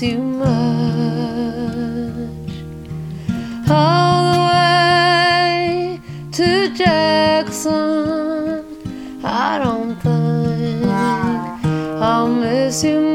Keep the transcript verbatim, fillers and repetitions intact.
miss you much. All the way to Jackson, I don't think I'll miss you much.